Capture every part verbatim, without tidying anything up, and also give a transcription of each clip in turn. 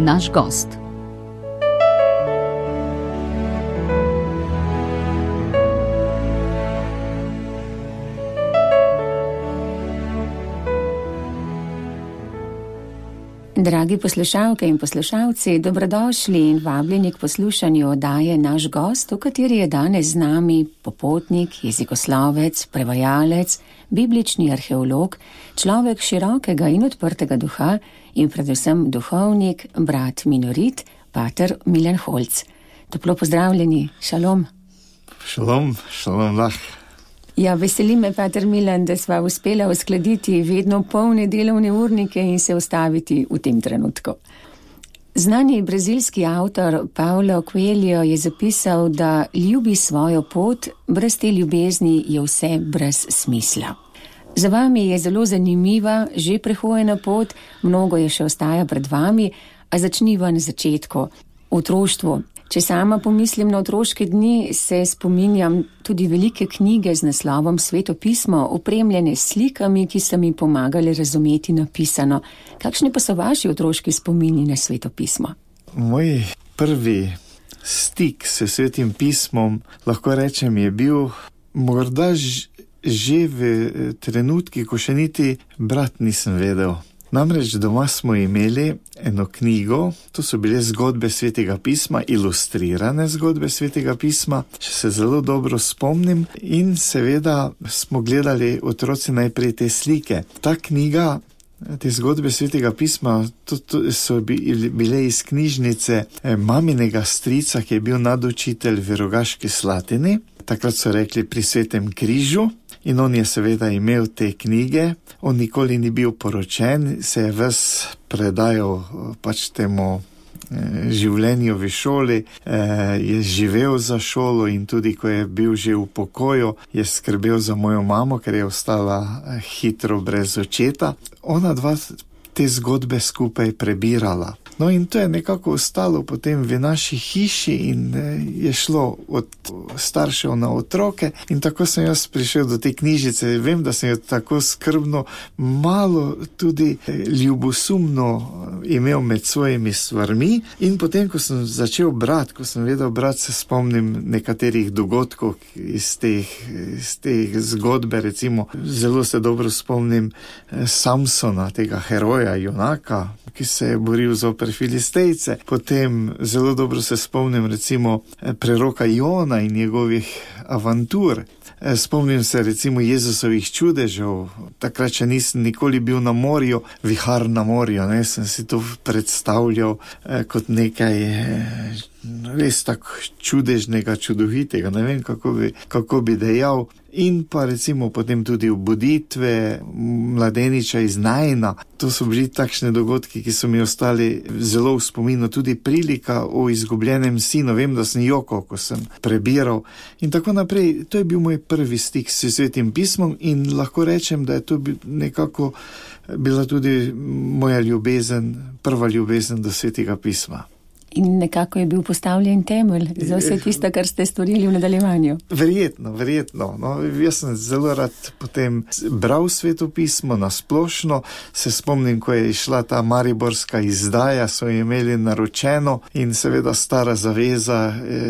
naš gost. Dragi poslušalke in poslušalci, dobrodošli in vabljeni k poslušanju oddaje Naš gost, v kateri je danes z nami popotnik, jezikoslovec, prevajalec, biblični arheolog, človek širokega in odprtega duha in predvsem duhovnik, brat minorit, pater Milan Holc. Toplo pozdravljeni, šalom. Šalom, šalom lah. Ja, veseli me, pater Milan, da sva uspela uskladiti vedno polne delovne urnike in se ustaviti v tem trenutku. Znani brazilski avtor Paulo Coelho je zapisal, da ljubi svojo pot, brez te ljubezni je vse brez smisla. Za vami je zelo zanimiva, že prehojena pot, mnogo je še ostaja pred vami, a začniva na začetku, v otroštvu. Če sama pomislim na otroške dni, se spominjam tudi velike knjige z naslovom Sveto pismo, opremljene s slikami, ki so mi pomagali razumeti napisano. Kakšni pa so vaši otroški spomini na Sveto pismo? Moj prvi stik s Svetim pismom, lahko rečem, je bil morda že v trenutki, ko še niti brat nisem vedel. Namreč doma smo imeli eno knjigo, to so bile zgodbe Svetega pisma, ilustrirane zgodbe Svetega pisma, če se zelo dobro spomnim, in seveda smo gledali otroci najprej te slike. Ta knjiga, te zgodbe Svetega pisma, to, to so bile iz knjižnice maminega strica, ki je bil nadučitelj v Rogaški Slatini, takrat so rekli pri Svetem križu. In on je seveda imel te knjige, on nikoli ni bil poročen, se je ves predajal pač temu eh, življenju v šoli, eh, je živel za šolo in tudi, ko je bil že v pokoju, je skrbel za mojo mamo, ker je ostala hitro brez očeta. Ona dva te zgodbe skupaj prebirala. No in to je nekako ostalo potem v naši hiši in je šlo od staršev na otroke in tako sem jaz prišel do te knjižice. Vem, da sem jo tako skrbno, malo tudi ljubosumno imel med svojimi stvarmi in potem, ko sem začel brati, ko sem vedel brati, se spomnim nekaterih dogodkov iz teh, iz teh zgodbe, recimo zelo se dobro spomnim Samsona, tega heroja, junaka, ki se je boril zoper Filistejce. Potem zelo dobro se spomnim recimo preroka Jona in njegovih avantur. Spomnim se recimo Jezusovih čudežev. Takrat, če nisem nikoli bil na morju, vihar na morju, ne, sem si to predstavljal eh, kot nekaj eh, res tako čudežnega, čudovitega, ne vem, kako bi, kako bi dejal. In pa recimo potem tudi obuditve mladeniča iz Naina. To so bili takšne dogodki, ki so mi ostali zelo v spominu. Tudi prilika o izgubljenem sinu. Vem, da sem jokal, ko sem prebiral. In tako naprej. To je bil moj prvi stik s Svetim pismom in lahko rečem, da je to nekako bila tudi moja ljubezen, prva ljubezen do Svetega pisma. In nekako je bil postavljen temelj za vse tisto, kar ste storili v nadaljevanju. Verjetno, verjetno. No, jaz sem zelo rad potem bral Sveto pismo na splošno. Se spomnim, ko je išla ta mariborska izdaja, so imeli naročeno in seveda Stara zaveza,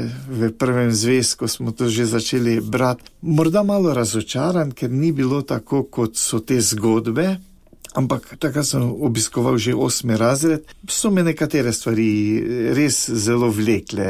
v prvem zvezku smo to že začeli brati. Morda malo razočaran, ker ni bilo tako, kot so te zgodbe, ampak takrat sem obiskoval že osmi razred, so me nekatere stvari res zelo vlekle.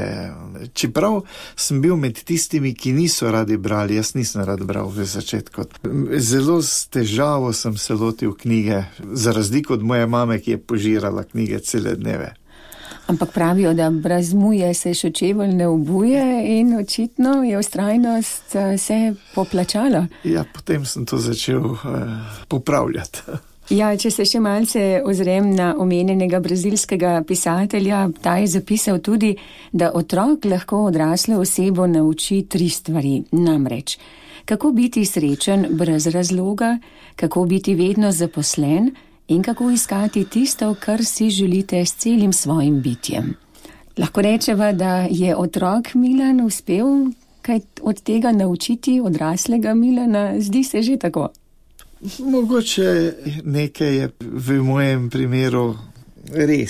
Čeprav sem bil med tistimi, ki niso radi brali, jaz nisem rad bral v začetku. Zelo s težavo sem se lotil knjige, za razliko od moje mame, ki je požirala knjige cele dneve. Ampak pravijo, da brez muje se še čevelj ne obuje in očitno je vztrajnost se poplačala. Ja, potem sem to začel uh, popravljati. Ja, če se še malce ozrem na omenjenega brazilskega pisatelja, ta je zapisal tudi, da otrok lahko odraslo osebo nauči tri stvari. Namreč, kako biti srečen brez razloga, kako biti vedno zaposlen in kako iskati tisto, kar si želite s celim svojim bitjem. Lahko rečeva, da je otrok Milan uspel kaj od tega naučiti odraslega Milana, zdi se že tako. Mogoče nekaj je v mojem primeru res.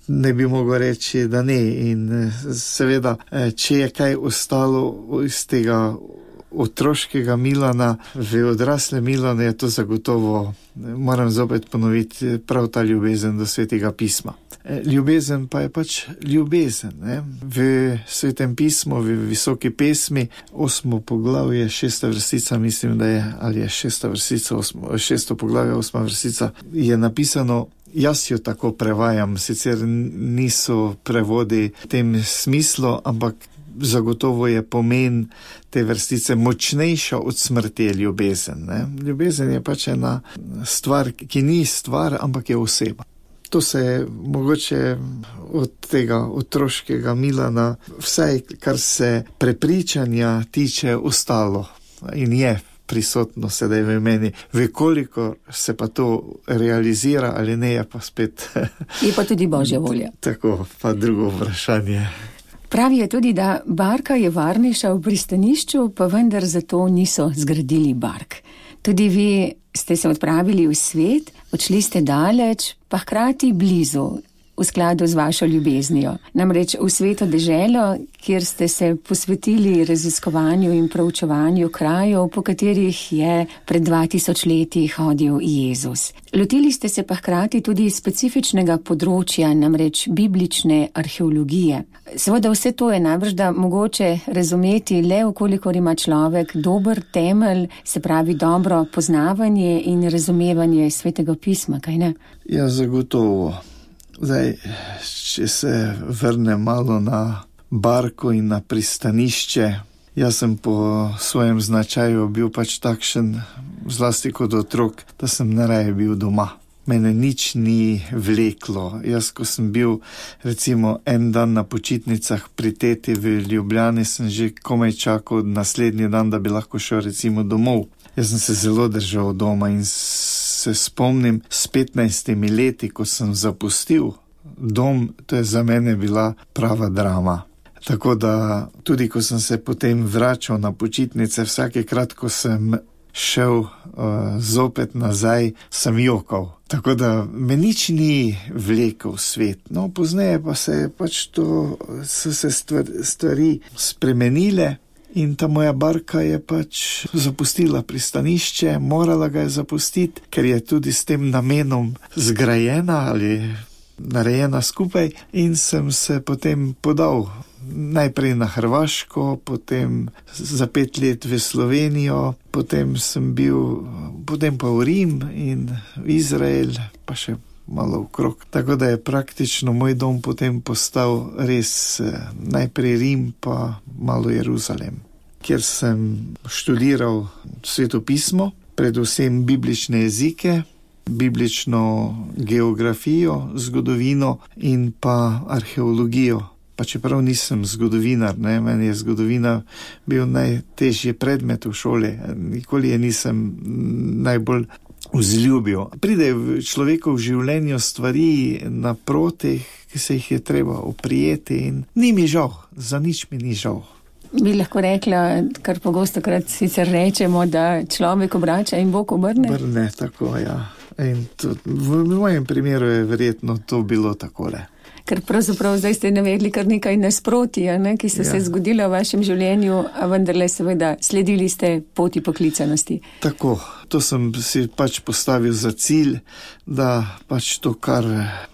ne bi mogel reči, da ne. In seveda, če je kaj ostalo iz tega otroškega Milana v odrasle Milane, je to zagotovo, moram zopet ponoviti, prav ta ljubezen do Svetega pisma. Ljubezen pa je pač ljubezen. Ne? V Svetem pismu, v Visoki pesmi, osmo poglavje, šesta vrstica, mislim, da je, ali je šesta vrstica, osmo, šesto poglavje, osma vrstica, je napisano, jaz jo tako prevajam, sicer niso prevodi v tem smislu, ampak zagotovo je pomen te vrstice močnejša od smrti je ljubezen. Ne? Ljubezen je pač ena stvar, ki ni stvar, ampak je oseba. To se je mogoče od tega otroškega Milana, vsaj kar se prepričanja tiče, ostalo in je prisotno sedaj v meni. Vekoliko se pa to realizira ali ne, je pa spet... Je pa tudi Božja volja. Tako, pa drugo vprašanje. Pravi je tudi, da barka je varnejša v pristanišču, pa vendar zato niso zgradili bark. Tudi vi ste se odpravili v svet, odšli ste daleč, pa hkrati blizu, v skladu z vašo ljubeznijo. Namreč v sveto deželo, kjer ste se posvetili raziskovanju in proučevanju krajev, po katerih je pred dva tisoč leti hodil Jezus. Lotili ste se pa hkrati tudi specifičnega področja, namreč biblične arheologije. Seveda vse to je najbrž da mogoče razumeti le, vkolikor ima človek dober temelj, se pravi dobro poznavanje in razumevanje Svetega pisma, kaj ne? Ja, zagotovo. Zdaj, če se vrne malo na barko in na pristanišče, jaz sem po svojem značaju bil pač takšen, zlasti kot otrok, da sem najraje bil doma. Mene nič ni vleklo. Jaz, ko sem bil recimo en dan na počitnicah pri teti v Ljubljani, sem že komaj čakal naslednji dan, da bi lahko šel recimo domov. Jaz sem se zelo držal doma in se spomnim s petnajstimi leti, ko sem zapustil dom, to je za mene bila prava drama. Tako da tudi, ko sem se potem vračal na počitnice, vsakekrat, ko sem šel uh, zopet nazaj, sem jokal. Tako da me nič ni vlekel v svet. No, pozneje pa se je pač to, so se stvari, stvari spremenile. In ta moja barka je pač zapustila pristanišče, morala ga je zapustiti, ker je tudi s tem namenom zgrajena ali narejena skupaj, in sem se potem podal najprej na Hrvaško, potem za pet let v Slovenijo, potem sem bil, potem pa v Rim in v Izrael, pa še malo okrog. Tako da je praktično moj dom potem postal res najprej Rim, pa malo Jeruzalem, kjer sem študiral Sveto pismo, predvsem biblične jezike, biblično geografijo, zgodovino in pa arheologijo. Pa čeprav nisem zgodovinar, ne, meni je zgodovina bil najtežji predmet v šoli, nikoli je nisem najbolj vzljubil. Pride v človeku v življenju stvari naproti, ki se jih je treba oprijeti in ni mi žal, za nič mi ni žal. Bi lahko rekla, kar pogosto krat sicer rečemo, da človek obrača in Bog obrne? Obrne, tako, ja. In to, v mojem primeru je verjetno to bilo takole. Ker pravzaprav zdaj ste navedli kar nekaj nasprotij, ne, ki so ja. se zgodile v vašem življenju, a vendarle seveda sledili ste poti poklicanosti. Tako, to sem si pač postavil za cilj, da pač to, kar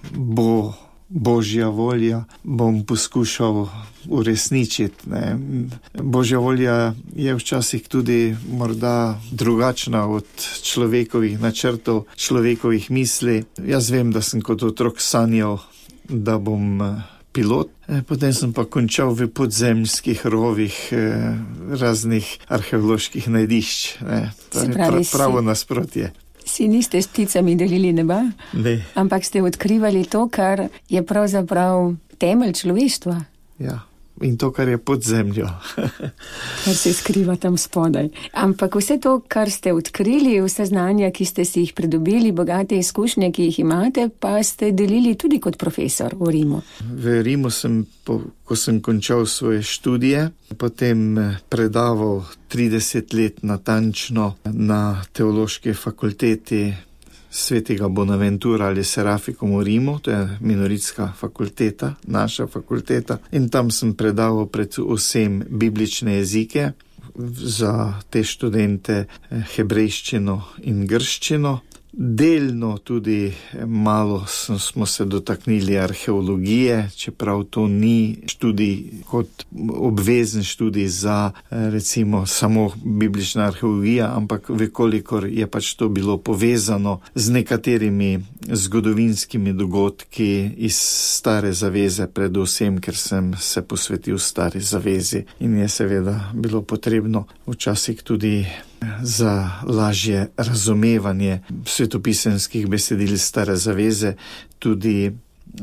bo Božja volja, bom poskušal uresničiti. Ne. Božja volja je včasih tudi morda drugačna od človekovih načrtov, človekovih misli. Jaz vem, da sem kot otrok sanjal, da bom pilot. Potem sem pa končal v podzemskih rovih raznih arheoloških najdišč. Ne. To je pra, pravo nasprotje. Si niste s pticami delili neba, ne. Ampak ste odkrivali to, kar je pravzaprav temelj človeštva. Ja, in to, kar je pod zemljo. Kar se skriva tam spodaj. Ampak vse to, kar ste odkrili, vse znanja, ki ste si jih pridobili, bogate izkušnje, ki jih imate, pa ste delili tudi kot profesor v Rimu. V Rimu sem, ko sem končal svoje študije, potem predaval trideset let natančno na teološki fakulteti svetega Bonaventura ali Serafikom v Rimu, to je minoritska fakulteta, naša fakulteta, in tam sem predaval predvsem biblične jezike, za te študente hebrejščino in grščino. Delno tudi malo smo se dotaknili arheologije, čeprav to ni študij kot obvezen študij za recimo samo biblična arheologija, ampak vekolikor je pač to bilo povezano z nekaterimi zgodovinskimi dogodki iz Stare zaveze, predvsem, ker sem se posvetil Stari zavezi in je seveda bilo potrebno včasih tudi za lažje razumevanje svetopisemskih besedil Stare zaveze tudi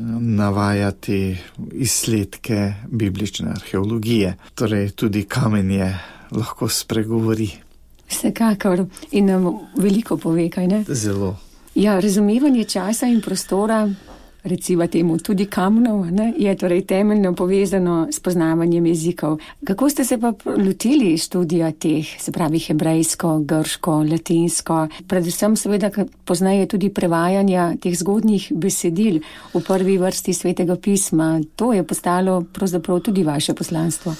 navajati izsledke biblične arheologije. Torej tudi kamenje lahko spregovori. Vsekakor in nam veliko pove, kaj ne? Zelo. Ja, razumevanje časa in prostora, recimo temu tudi kamnov, ne, je torej temeljno povezano s poznavanjem jezikov. Kako ste se pa lotili študija teh, se pravi hebrejsko, grško, latinsko, predvsem seveda poznaje tudi prevajanja teh zgodnjih besedil v prvi vrsti Svetega pisma? To je postalo pravzaprav tudi vaše poslanstvo.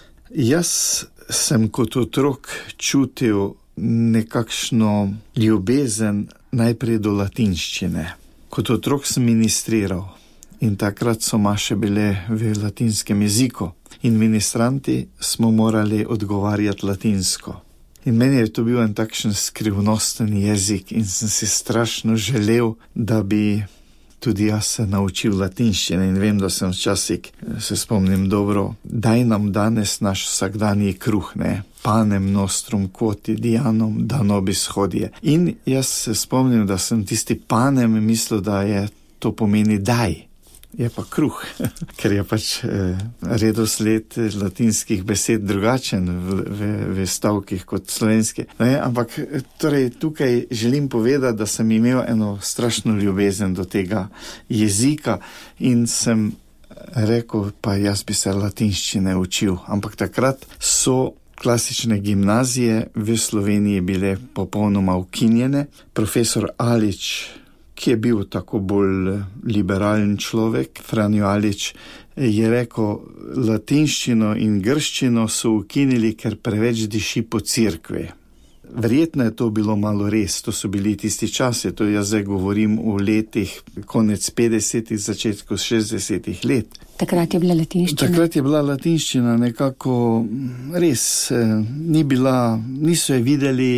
Jaz sem kot otrok čutil nekakšno ljubezen najprej do latinščine. Kot otrok sem ministriral in takrat so maše bile v latinskem jeziku in ministranti smo morali odgovarjati latinsko. In meni je to bil en takšen skrivnosten jezik in sem si strašno želel, da bi tudi jaz se naučil latinščine in vem, da sem včasih, se spomnim dobro, daj nam danes naš vsakdanji kruh, ne? Panem nostrum quoti dianum da nobis hodie. In jaz se spomnim, da sem tisti panem mislil, da je to pomeni daj. Je pa kruh, ker je pač eh, redosled latinskih besed drugačen v, v, v stavkih kot slovenske. Ne, ampak torej, tukaj želim povedati, da sem imel eno strašno ljubezen do tega jezika in sem rekel, pa jaz bi se latinščine učil. Ampak takrat so klasične gimnazije v Sloveniji bile popolnoma ukinjene. Profesor Alič, ki je bil tako bolj liberalen človek, Franjo Alič, je rekel, latinščino in grščino so ukinili, ker preveč diši po cerkvi. Verjetno je to bilo malo res, to so bili tisti časi, to jaz zdaj govorim v letih konec petdesetih, začetku šestdesetih let. Takrat je bila latinščina. Takrat je bila latinščina nekako res, ni bila, niso je videli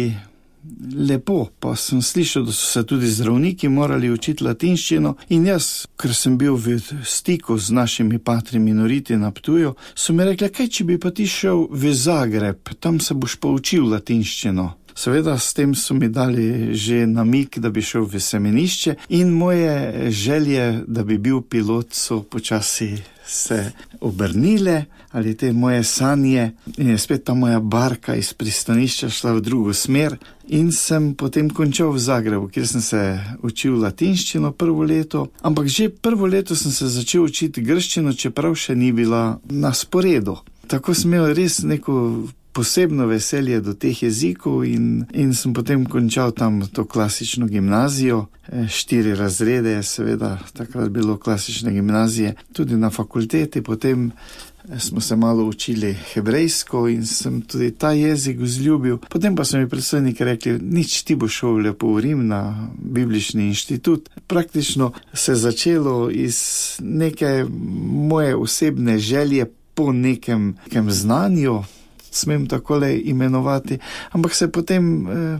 lepo, pa sem slišal, da so se tudi zdravniki morali učiti latinščino in jaz, ker sem bil v stiku z našimi patri minoriti na Ptuju, so mi rekli, kaj če bi pa ti šel v Zagreb, tam se boš poučil latinščino. Seveda s tem so mi dali že namig, da bi šel v semenišče in moje želje, da bi bil pilot, so počasi se obrnile, ali te moje sanje, in je spet ta moja barka iz pristanišča šla v drugo smer in sem potem končal v Zagrebu, kjer sem se učil latinščino prvo leto, ampak že prvo leto sem se začel učiti grščino, čeprav še ni bila na sporedu. Tako sem imel res neko posebno veselje do teh jezikov in, in sem potem končal tam to klasično gimnazijo. Štiri razrede je seveda takrat bilo klasične gimnazije. Tudi na fakulteti potem smo se malo učili hebrejsko in sem tudi ta jezik vzljubil. Potem pa so mi predstojniki rekli, nič, ti bo šel lepo v Rim na biblični inštitut. Praktično se je začelo iz neke moje osebne želje po nekem, nekem znanju, smem takole imenovati, ampak se potem eh,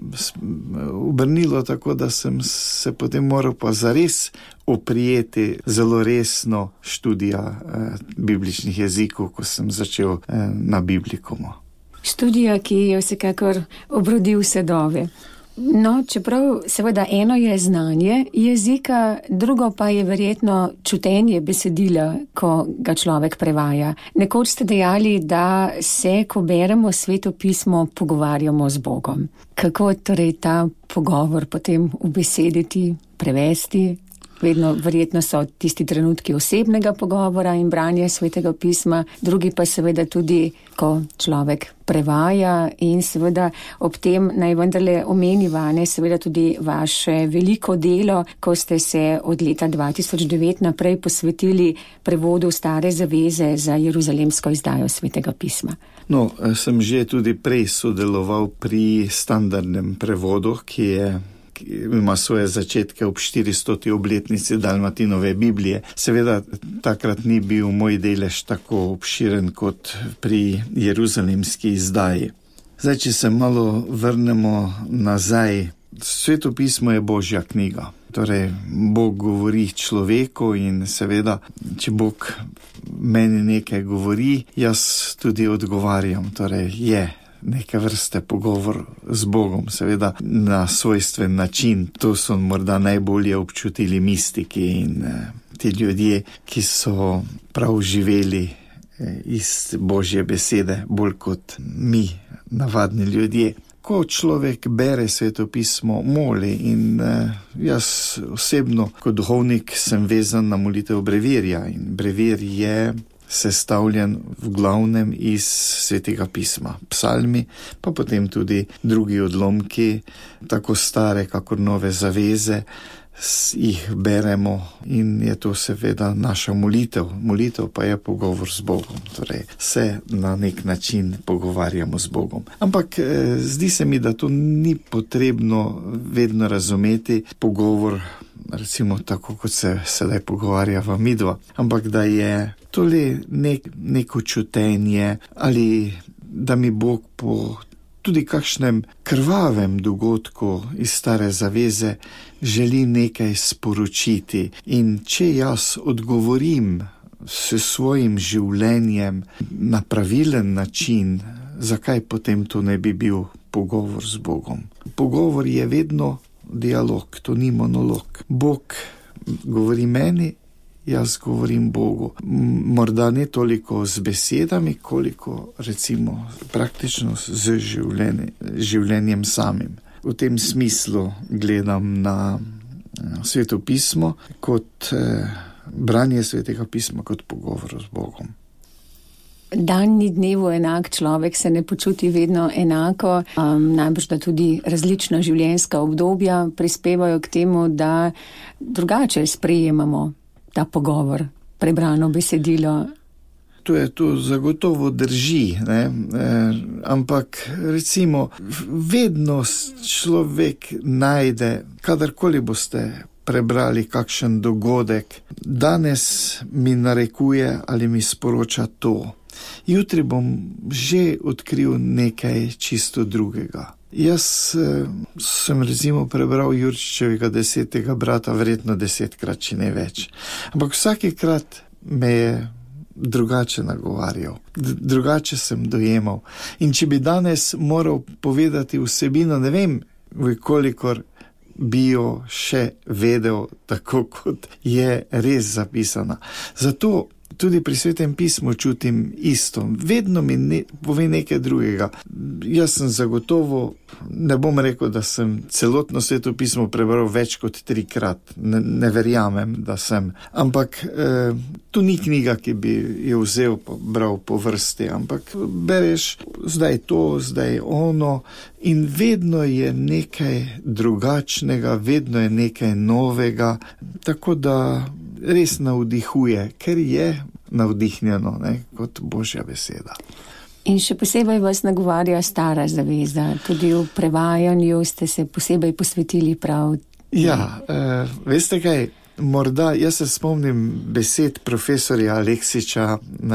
obrnilo tako, da sem se potem moral pa zares oprijeti zelo resno študija eh, bibličnih jezikov, ko sem začel eh, na Biblikumu. Študija, ki je vsekakor obrodil sadove. No, čeprav seveda eno je znanje jezika, drugo pa je verjetno čutenje besedila, ko ga človek prevaja. Nekoč ste dejali, da se, ko beremo Sveto pismo, pogovarjamo z Bogom. Kako torej ta pogovor potem ubesediti, prevesti? Vedno verjetno so tisti trenutki osebnega pogovora in branja Svetega pisma, drugi pa seveda tudi, ko človek prevaja in seveda ob tem naj vendarle omeni vane seveda tudi vaše veliko delo, ko ste se od leta dva tisoč devet naprej posvetili prevodu Stare zaveze za jeruzalemsko izdajo Svetega pisma. No, sem že tudi prej sodeloval pri standardnem prevodu, ki je ima svoje začetke ob štiristoti obletnici Dalmatinove Biblije. Seveda takrat ni bil moj delež tako obširen kot pri jeruzalemski izdaji. Zdaj, če se malo vrnemo nazaj, Sveto pismo je Božja knjiga. Torej, Bog govori človeku in seveda, če Bog meni nekaj govori, jaz tudi odgovarjam. Torej, je neke vrste pogovor z Bogom, seveda na svojstven način. To so morda najbolje občutili mistiki in eh, ti ljudje, ki so prav živeli eh, iz Božje besede, bolj kot mi, navadni ljudje. Ko človek bere Sveto pismo, moli in eh, jaz osebno kot duhovnik sem vezan na molitev brevirja in brevir je sestavljen v glavnem iz Svetega pisma. Psalmi, pa potem tudi drugi odlomki, tako stare kakor nove zaveze, jih beremo in je to seveda naša molitev. Molitev pa je pogovor z Bogom, torej se na nek način pogovarjamo z Bogom. Ampak eh, zdi se mi, da to ni potrebno vedno razumeti pogovor, recimo tako, kot se sedaj pogovarjava midva, ampak da je to le nek, neko čutenje ali da mi Bog po tudi kakšnem krvavem dogodku iz Stare zaveze želi nekaj sporočiti. In če jaz odgovorim s svojim življenjem na pravilen način, zakaj potem to ne bi bil pogovor z Bogom? Pogovor je vedno dialog, to ni monolog. Bog govori meni, jaz govorim Bogu. Morda ne toliko z besedami, koliko recimo praktično z življenje, življenjem samim. V tem smislu gledam na Sveto pismo kot eh, branje Svetega pisma kot pogovor z Bogom. Dan ni dnevu enak, človek se ne počuti vedno enako, um, najbrž da tudi različna življenjska obdobja prispevajo k temu, da drugače sprejemamo ta pogovor, prebrano besedilo. To je to zagotovo drži, ne? E, ampak recimo vedno človek najde, kadarkoli boste prebrali kakšen dogodek, danes mi narekuje ali mi sporoča to. Jutri bom že odkril nekaj čisto drugega. Jaz eh, sem recimo prebral Jurčičevega desetega brata verjetno desetkrat, če ne več. Ampak vsakikrat me je drugače nagovarjal, D- drugače sem dojemal. In če bi danes moral povedati vsebino, ne vem, kolikor bi jo še vedel tako, kot je res zapisana. Zato tudi pri Svetem pismu čutim isto. Vedno mi ne, pove nekaj drugega. Jaz sem zagotovo, ne bom rekel, da sem celotno Sveto pismo prebral več kot trikrat. Ne, ne verjamem, da sem. Ampak eh, to ni knjiga, ki bi jo vzel, bral po vrsti. Ampak bereš zdaj to, zdaj ono in vedno je nekaj drugačnega, vedno je nekaj novega. Tako da res navdihuje, ker je navdihnjeno, ne, kot Božja beseda. In še posebej vas nagovarja Stara zaveza. Tudi v prevajanju ste se posebej posvetili prav. Ja, eh, veste kaj, morda jaz se spomnim besed profesorja Aleksiča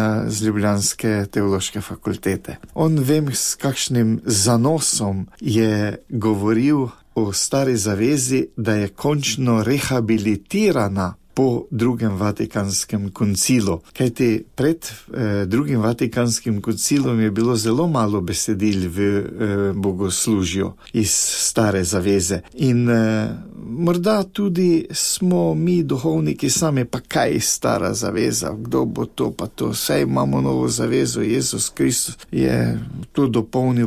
z ljubljanske teološke fakultete. On, vem, s kakšnim zanosom je govoril o Stari zavezi, da je končno rehabilitirana po drugem Vatikanskem koncilu. Kajti pred eh, drugim Vatikanskim koncilom je bilo zelo malo besedil v eh, bogoslužju iz Stare zaveze. In eh, morda tudi smo mi duhovniki sami, pa kaj Stara zaveza, kdo bo to, pa to, saj imamo novo zavezo, Jezus Kristus je to dopolnil, pa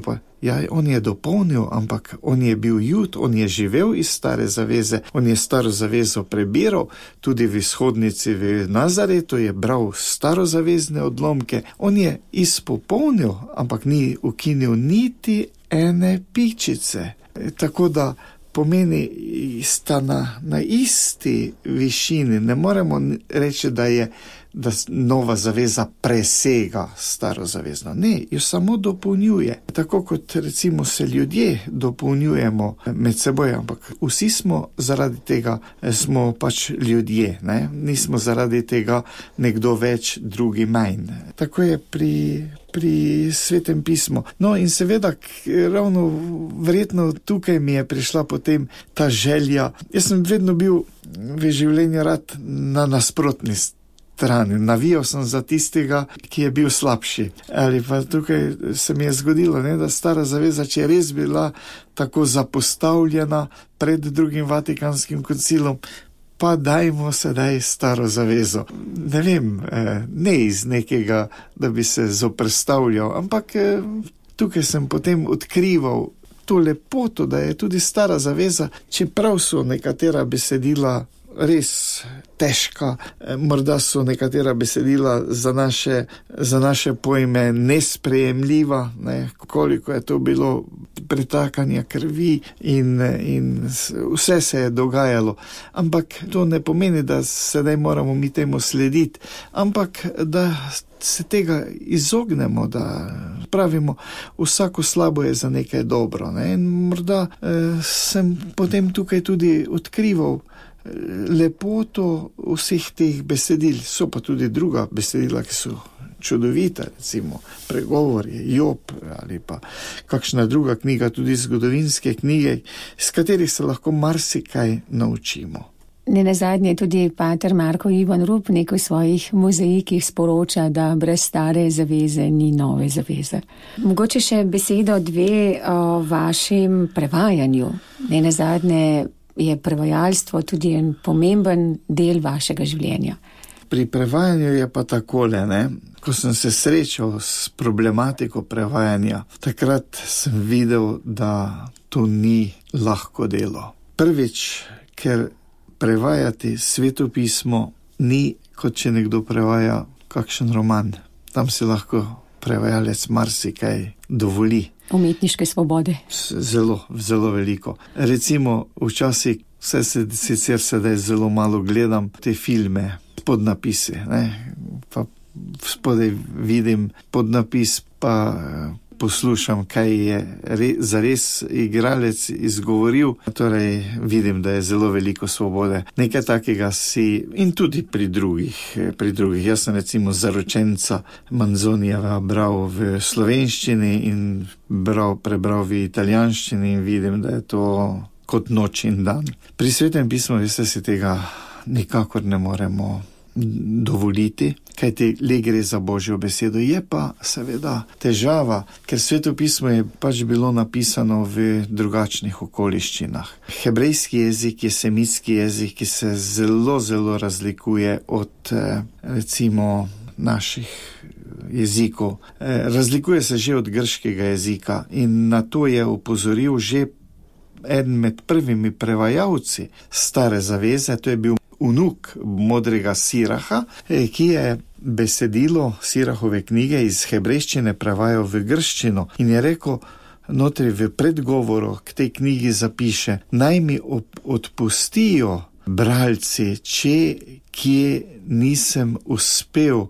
Ja, on je dopolnil, ampak on je bil Jud, on je živel iz stare zaveze, on je staro zavezo prebiral, tudi v izhodnici v Nazaretu je bral starozavezne odlomke. On je izpopolnil, ampak ni ukinil niti ene pičice. Tako da pomeni, sta na, na isti višini. Ne moremo reči, da je da nova zaveza presega staro zavezno. Ne, jo samo dopolnjuje. Tako kot recimo se ljudje dopolnjujemo med seboj, ampak vsi smo zaradi tega, smo pač ljudje, ne? Nismo zaradi tega nekdo več, drugi manj. Tako je pri, pri Svetem pismu. No in seveda, ravno verjetno tukaj mi je prišla potem ta želja. Jaz sem vedno bil v življenju rad na nasprotni strani. Navijal sem za tistega, ki je bil slabši. Ali pa tukaj se mi je zgodilo, ne, da stara zaveza, če je res bila tako zapostavljena pred drugim Vatikanskim koncilom, pa dajmo sedaj staro zavezo. Ne vem, ne iz nekega, da bi se zoprstavljal, ampak tukaj sem potem odkrival to lepoto, da je tudi stara zaveza, čeprav so nekatera besedila res težka, morda so nekatera besedila za naše, za naše pojme nesprejemljiva, ne, koliko je to bilo pretakanja krvi in, in vse se je dogajalo. Ampak to ne pomeni, da sedaj moramo mi temu slediti, ampak da se tega izognemo, da pravimo, vsako slabo je za nekaj dobro. Ne. In morda eh, sem potem tukaj tudi odkrival lepoto vseh teh besedil. So pa tudi druga besedila, ki so čudovita, recimo Pregovori, Job ali pa kakšna druga knjiga, tudi zgodovinske knjige, s katerih se lahko marsikaj naučimo. Ne nazadnje tudi pater Marko Ivan Rupnik v svojih mozaikih sporoča, da brez stare zaveze ni nove zaveze. Mogoče še besedo dve o vašem prevajanju. Ne nazadnje je prevajalstvo tudi en pomemben del vašega življenja. Pri prevajanju je pa takole, ne? Ko sem se srečal s problematiko prevajanja, takrat sem videl, da to ni lahko delo. Prvič, ker prevajati Sveto pismo ni, kot če nekdo prevaja kakšen roman. Tam si lahko prevajalec marsikaj dovoli. Umetniške svobode. Zelo, zelo veliko. Recimo, včasih, vse se sicer sedaj zelo malo gledam, te filme, podnapise, ne, pa spodaj vidim podnapis, pa poslušam, kaj je re, zares igralec izgovoril, torej vidim, da je zelo veliko svobode. Nekaj takega si, in tudi pri drugih, pri drugih. Jaz sem recimo Zaročenca Manzonijeva bral v slovenščini in bral, prebral v italijanščini in vidim, da je to kot noč in dan. Pri Svetem pismu, veste, si tega nikakor ne moremo dovoliti, kajti le gre za Božjo besedo. Je pa seveda težava, ker Sveto pismo je pač bilo napisano v drugačnih okoliščinah. Hebrejski jezik je semitski jezik, ki se zelo, zelo razlikuje od recimo naših jezikov. Razlikuje se že od grškega jezika in na to je opozoril že eden med prvimi prevajalci stare zaveze, to je bil vnuk modrega Siraha, ki je besedilo Sirahove knjige iz hebrejščine prevajal v grščino in je rekel, notri v predgovoru k tej knjigi zapiše, naj mi odpustijo bralci, če kje nisem uspel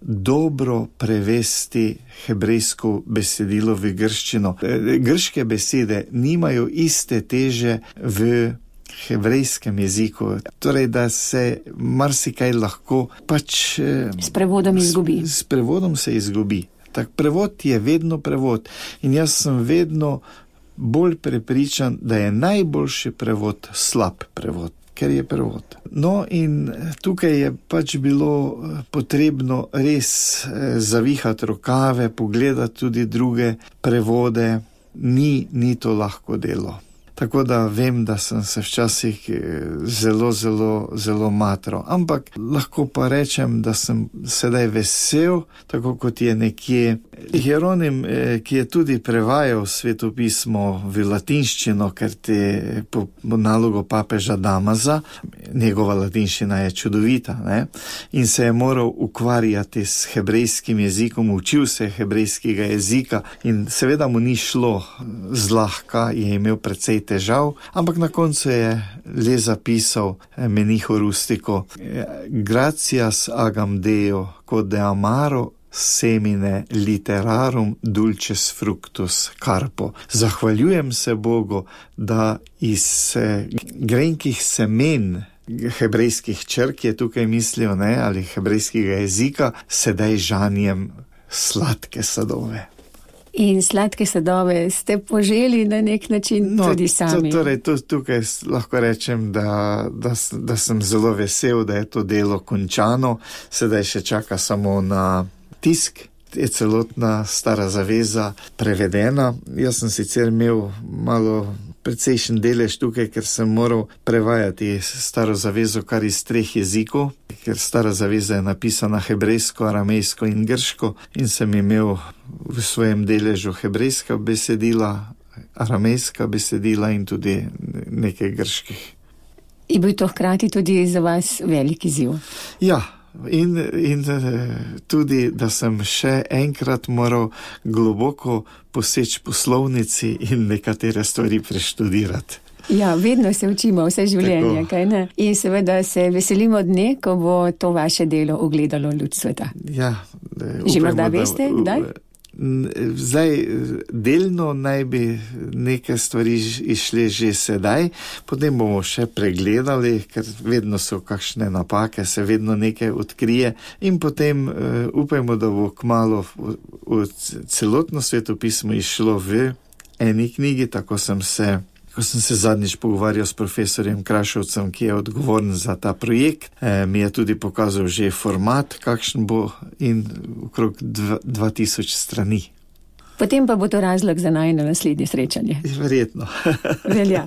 dobro prevesti hebrejsko besedilo v grščino. Grške besede nimajo iste teže v hebrejskem jeziku, torej da se marsikaj lahko pač s prevodom izgubi. S, s prevodom se izgubi. Tak prevod je vedno prevod in jaz sem vedno bolj prepričan, da je najboljši prevod slab prevod, ker je prevod. No in tukaj je pač bilo potrebno res zavihati rokave, pogledati tudi druge prevode, ni, ni to lahko delo. tako da vem, da sem se včasih zelo, zelo, zelo matro. Ampak lahko pa rečem, da sem sedaj vesel, tako kot je nekje Hieronim, ki je tudi prevajal svetopismo v latinščino, ker te po nalogu papeža Damaza, njegova latinščina je čudovita, ne? In se je moral ukvarjati s hebrejskim jezikom, učil se hebrejskega jezika in seveda mu ni šlo zlahka, je imel precej težav, ampak na koncu je le zapisal meniho Rustico: Gracias agam Deo, quod de amaro semine literarum dulces fructus carpo. Zahvaljujem se Bogu, da iz grenkih semen hebrejskih črk je tukaj mislil, ne, ali hebrejskega jezika, sedaj žanjem sladke sadove. In sladke sadove ste poželi na nek način no, tudi sami. To, torej, to, tukaj lahko rečem, da, da, da sem zelo vesel, da je to delo končano, sedaj še čaka samo na tisk, je celotna Stara zaveza prevedena. Jaz sem sicer imel malo precejšen delež tukaj, ker sem moral prevajati Staro zavezo kar iz treh jezikov, ker Stara zaveza je napisana hebrejsko, aramejsko in grško in sem imel v svojem deležu hebrejska besedila, aramejska besedila in tudi nekaj grških. Je bil to hkrati tudi za vas velik izziv? Ja, in, in tudi, da sem še enkrat moral globoko poseči po slovnici in nekatere stvari preštudirati. Ja, vedno se učimo vse življenje, kaj ne? In seveda se veselimo dne, ko bo to vaše delo ugledalo luč sveta. Ja. Že morda veste, kdaj? Zdaj, delno naj bi neke stvari išle že sedaj, potem bomo še pregledali, ker vedno so kakšne napake, se vedno nekaj odkrije in potem uh, upajmo, da bo kmalu v, v celotno svetopismo išlo v eni knjigi, tako sem se Ko sem se zadnjič pogovarjal s profesorjem Krašovcem, ki je odgovoren za ta projekt, eh, mi je tudi pokazal že format, kakšen bo in okrog dva tisoč strani. Potem pa bo to razlog za najino naslednje srečanje. Verjetno. Velja.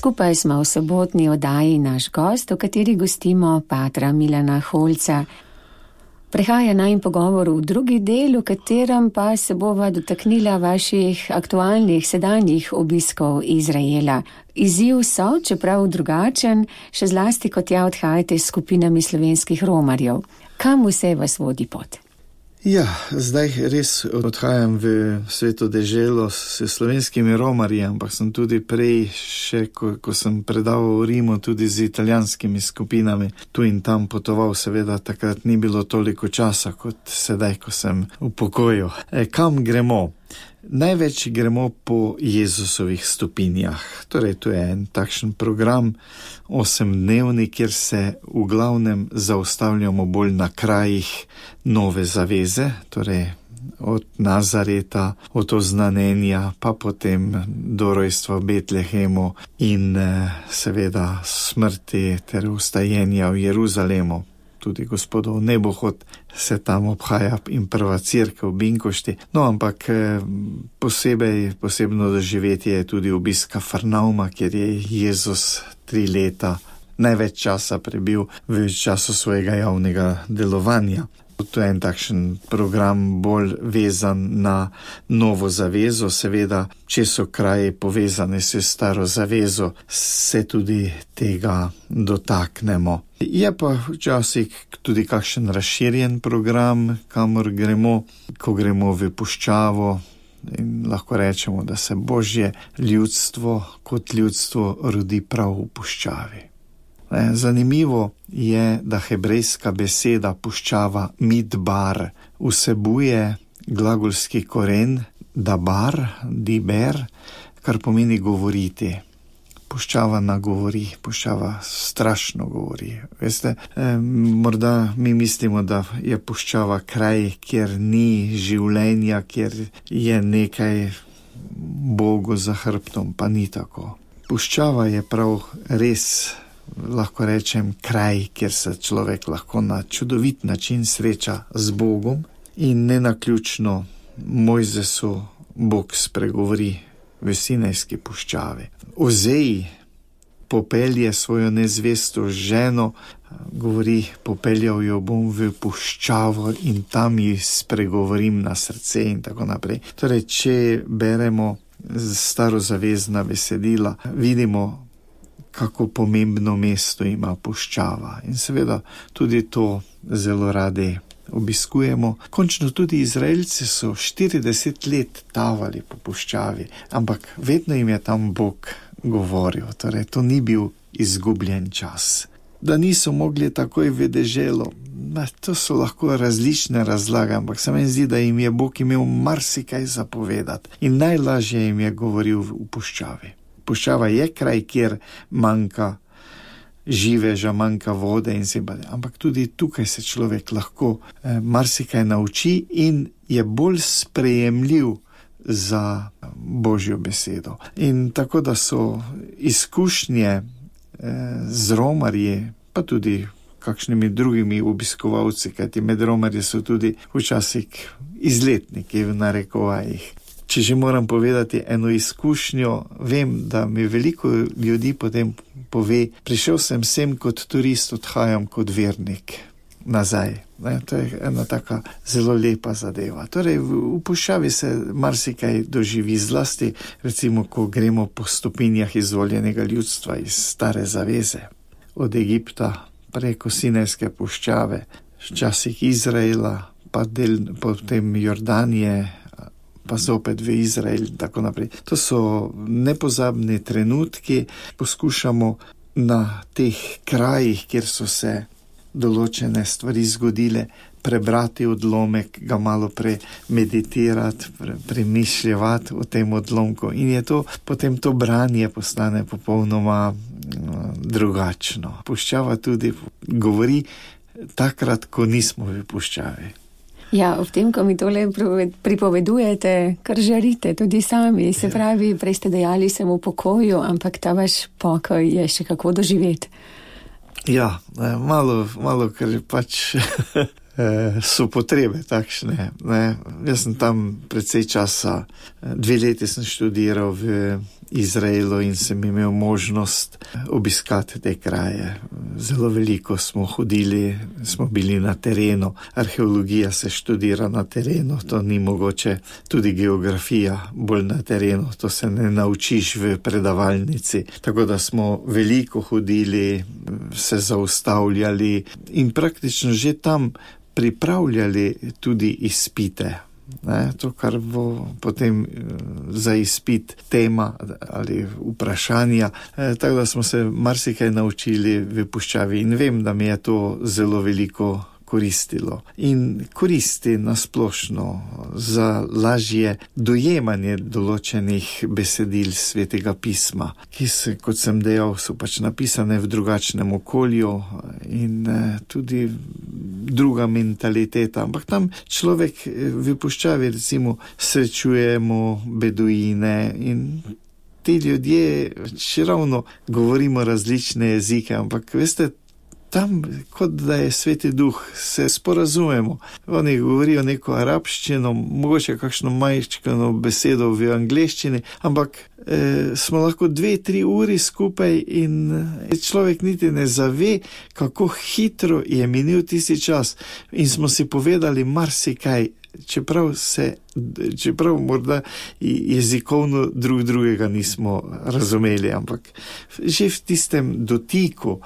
Skupaj smo v sobotni oddaji Naš gost, v kateri gostimo patra Milana Holca. Prehaja najin pogovor v drugi del, v katerem pa se bova dotaknila vaših aktualnih sedanjih obiskov Izraela. Izziv so, čeprav drugačen, še zlasti kot ja odhajate s skupinami slovenskih romarjev. Kam vse vas vodi pot? Ja, zdaj res odhajam v sveto deželo s slovenskimi romarji, ampak sem tudi prej, še ko, ko sem predaval v Rimu, tudi z italijanskimi skupinami. Tu in tam potoval, seveda takrat ni bilo toliko časa, kot sedaj, ko sem v pokoju. E, kam gremo? Največ gremo po Jezusovih stopinjah. Torej, to je en takšen program, osemdnevni, kjer se v glavnem zaustavljamo bolj na krajih Nove zaveze, torej od Nazareta, od oznanenja, pa potem do rojstva v Betlehemu in seveda smrti ter vstajenja v Jeruzalemu. Tudi Gospodov nebohod se tam obhaja in prva cerkev v Binkošti. No, ampak posebej, posebno doživetje je tudi obisk Kafarnauma, kjer je Jezus tri leta največ časa prebil v času svojega javnega delovanja. To je en takšen program bolj vezan na Novo zavezo, seveda, če so kraji povezane s staro zavezo, se tudi tega dotaknemo. Je pa včasih tudi kakšen razširjen program, kamor gremo, ko gremo v puščavo in lahko rečemo, da se Božje ljudstvo kot ljudstvo rodi prav v puščavi. Zanimivo je, da hebrejska beseda puščava midbar vsebuje glagolski koren dabar, diber, kar pomeni govoriti. Puščava nagovori, puščava strašno govori. Veste, eh, morda mi mislimo, da je puščava kraj, kjer ni življenja, kjer je nekaj Bogu za hrbtom, pa ni tako. Puščava je prav res, lahko rečem, kraj, kjer se človek lahko na čudovit način sreča z Bogom in nenaključno Mojzesu Bog spregovori v Sinajski puščavi. Ozej popelje svojo nezvesto ženo, govori, popeljal jo bom v puščavo in tam ji spregovorim na srce in tako naprej. Torej, če beremo starozavezna besedila, vidimo, kako pomembno mesto ima puščava. In seveda tudi to zelo radi obiskujemo. Končno tudi Izraelci so štirideset let tavali po puščavi, ampak vedno jim je tam Bog govoril. Torej, to ni bil izgubljen čas. Da niso mogli takoj v deželo, to so lahko različne razlage, ampak se meni zdi, da jim je Bog imel marsikaj zapovedati in najlažje jim je govoril v puščavi. Puščava je kraj, kjer manjka živeža, manjka vode in sebade. Ampak tudi tukaj se človek lahko eh, marsikaj nauči in je bolj sprejemljiv za Božjo besedo. In tako, da so izkušnje eh, z romarji, pa tudi kakšnimi drugimi obiskovalci, kajti med romarji so tudi včasih izletniki v narekovajih. Če že moram povedati eno izkušnjo, vem, da mi veliko ljudi potem pove, prišel sem sem kot turist, odhajam kot vernik nazaj. Ne, to je ena taka zelo lepa zadeva. Torej, v, v puščavi se marsikaj doživi, zlasti, recimo, ko gremo po stopinjah izvoljenega ljudstva iz stare zaveze. Od Egipta preko Sinajske puščave, včasih Izraela, pa del potem Jordanije, pa zopet v Izrael in tako naprej. To so nepozabni trenutki, poskušamo na teh krajih, kjer so se določene stvari zgodile, prebrati odlomek, ga malo premeditirati, pre, premišljati o tem odlomku in je to, potem to branje postane popolnoma no, drugačno. Puščava tudi govori takrat, ko nismo v puščavi. Ja, v tem, ko mi tole pripovedujete, kar žarite tudi sami, se pravi, prej ste dejali, sem v pokoju, ampak ta vaš pokoj je še kako doživeti. Ja, malo, malo, ker pač eh, so potrebe takšne. Ne. Jaz sem tam precej časa, dve leti sem študiral v Izraelu in sem imel možnost obiskati te kraje. Zelo veliko smo hodili, smo bili na terenu, arheologija se študira na terenu, to ni mogoče, tudi geografija bolj na terenu, to se ne naučiš v predavalnici. Tako da smo veliko hodili, se zaustavljali in praktično že tam pripravljali tudi izpite. Ne, to, kar bo potem za izpit tema ali vprašanja. E, tako da smo se marsikaj naučili v puščavi in vem, da mi je to zelo veliko koristilo. In koristi nasplošno za lažje dojemanje določenih besedil Svetega pisma, ki se, kot sem dejal, so pač napisane v drugačnem okolju in tudi druga mentaliteta. Ampak tam človek v puščavi recimo srečujemo beduine in ti ljudje, še ravno govorimo različne jezike, ampak veste, tam, kot da je Sveti Duh, se sporazumemo. Oni govorijo neko arabščino, mogoče kakšno majčkano besedo v angleščini, ampak eh, smo lahko dve, tri uri skupaj in človek niti ne zave, kako hitro je minil tisti čas. In smo si povedali marsikaj, čeprav se, čeprav morda jezikovno drug drugega nismo razumeli, ampak že v tistem dotiku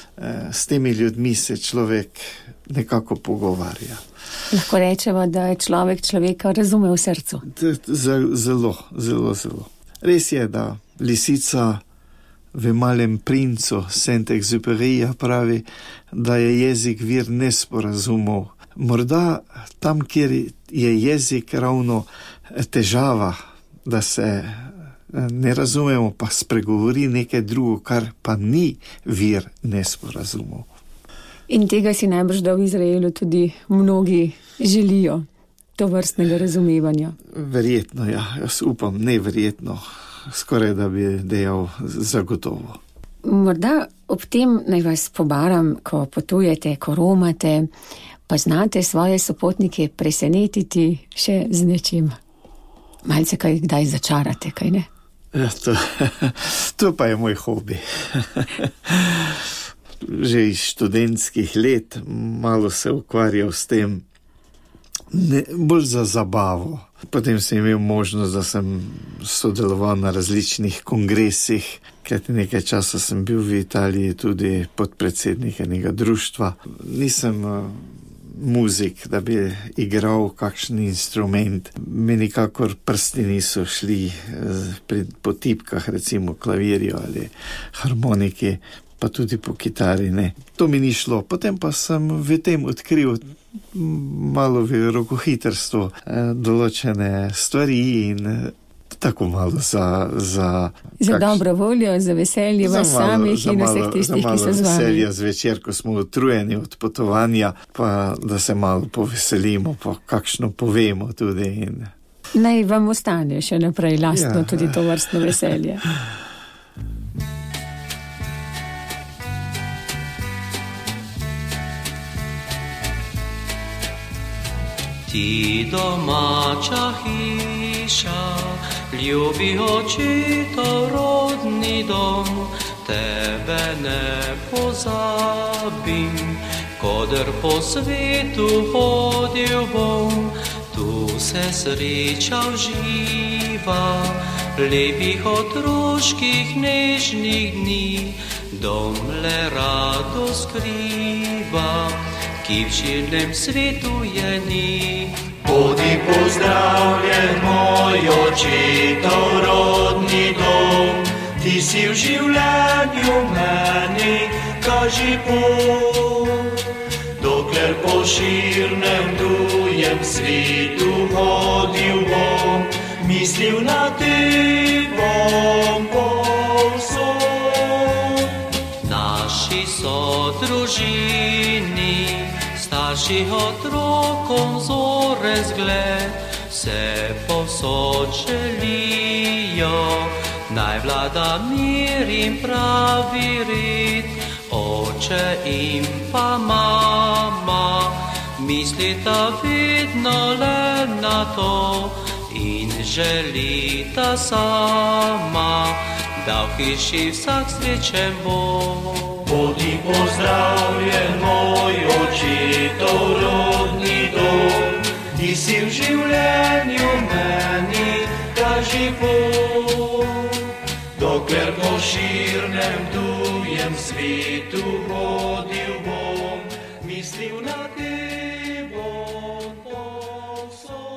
s temi ljudmi se človek nekako pogovarja. Lahko rečemo, da je človek človeka razume v srcu. Zelo, zelo, zelo. Res je, da Lisica v Malem princu Saint-Exupéry pravi, da je jezik vir nesporazumov. Morda tam, kjer je jezik ravno težava, da se ne razumemo, pa spregovori nekaj drugo, kar pa ni vir nesporazumov. In tega si najbrž, da v Izraelu tudi mnogi želijo, to vrstnega razumevanja. Verjetno, ja, jaz upam, neverjetno, skoraj da bi dejal zagotovo. Morda ob tem naj vas pobaram, ko potujete, ko romate, pa znate svoje sopotnike presenetiti še z nečim. Malce kaj kdaj začarate, kaj ne? Ja, to, to pa je moj hobi. Že iz študentskih let malo se ukvarjal s tem, ne, bolj za zabavo. Potem sem imel možnost, da sem sodeloval na različnih kongresih, kajti nekaj časa sem bil v Italiji tudi podpredsednik enega društva. Nisem muzik, da bi igral kakšen instrument. Mi nikakor prsti niso šli po tipkah, recimo klavirju ali harmoniki, pa tudi po kitari, ne. To mi ni šlo. Potem pa sem v tem odkril malo v rokohitrstvo določene stvari in tako malo za... Za, za kakš... dobro voljo, za veselje vas samih in vseh tistih, ki so z vami. Za malo veselja zvečer, ko smo utrujeni od potovanja, pa da se malo poveselimo, pa kakšno povemo tudi. In... Naj vam ostane še naprej lastno ja. Tudi to vrstno veselje. Ti domača hiša, ljubi očetov rodni dom, tebe ne pozabim, koder po svetu hodil bom, tu se sreča uživa, lepih otroških nežnih dni, dom le rado skriva, ki v širnem svetu je ni. Bodi pozdravljen, moj očetov rodni dom, ti si v življenju meni, kaži pot. Dokler po širnem tujem svetu hodil bom, mislil na te bom povsod. Naši so družini, starši otrokom zoren zgled, se povsod želijo, naj vlada mir in pravi red, oče in pa mama, mi mislita vedno le na to in želita sama, da v hiši vsak srečen bo. Bodi pozdravljen moj očetov rodni dom, ti si v življenju meni dražji pot. Dokler po širnem tujem svetu hodil bom, mislil na te bom povsod.